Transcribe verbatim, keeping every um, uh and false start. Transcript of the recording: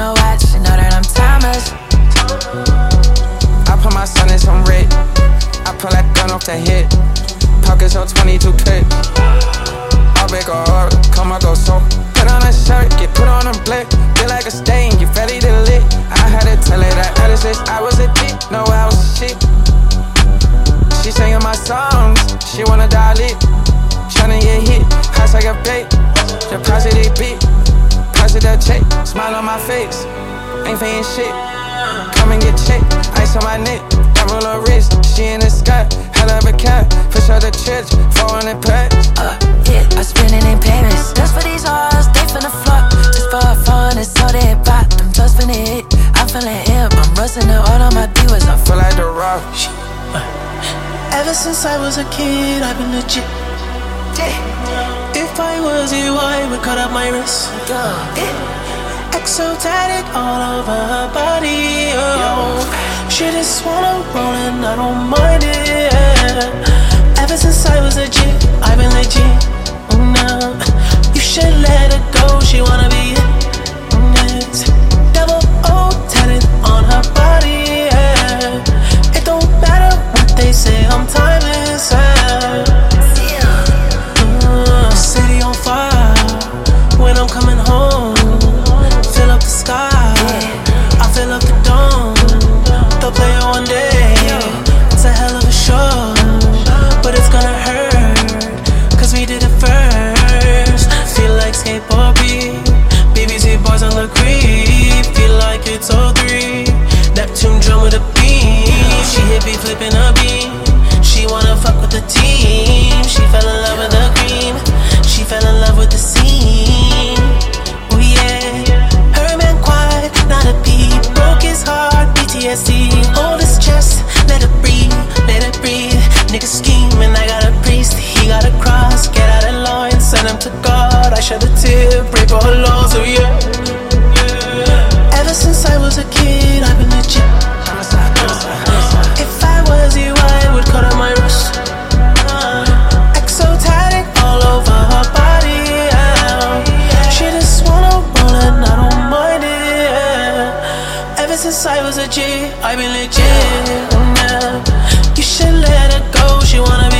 a watch, you know that I'm timeless. I put my son in some red. I pull that gun off the hip. Pockets on twenty-two clip. I'll make a order, come I go so. Put on a shirt, get put on a blick. Feel like a stain, get ready to lit. I had to tell her that ever since I was a dick. No, I was a shit. She singing my songs, she wanna dial it. Tryna get hit, house like a bait. Deposit it beat, deposit that check. Smile on my face, ain't paying shit. Come and get checked, ice on my neck. Double her wrist, she in the sky. Hell of a cat, push out the church. four hundred packs. Uh, yeah, I spend it in Paris. Just for these hoes, they finna flop. Just for fun, it's all they pop. Them just finna hit, I'm feeling hip. I'm rusting the all on my divas. I Feel like the rock. Ever since I was a kid, I've been legit. If I was you, I would cut up my wrist. Exotic all over her body. Oh, she just wanna roll and I don't mind it. Ever since I was a G, I've been legit. Oh, no, you should let her go. She wanna be it. Yes. Double O tatted on her body. Yeah. It don't matter what they say, I'm timeless. Yeah. Uh, city on fire when I'm coming home. Fill up the sky, I fill up the dome. They'll play it one day, it's a hell of a show. But it's gonna hurt, cause we did it first. Feel like skateboard beat, B B C boys on the creep. Feel like it's oh three, Neptune drum with a beam. She hit me flipping a beam, she wanna fuck with the team. She fell in love with the cream, she fell in love with the scene. Oh yeah, her man quiet, not a peep. Broke his heart, P T S D. Hold his chest, let it breathe, let it breathe. Nigga scheming, I got a priest, he got a cross. Get out of line, send him to God. I shed a tear, pray for her loss, oh yeah, yeah. Ever since I was a kid, I've been legit. If I was you, I would cut out my wrist. Exotic all over her body, yeah. She just wanna roll and I don't mind it, yeah. Ever since I was a G, I've been legit, yeah. You should let her go, she wanna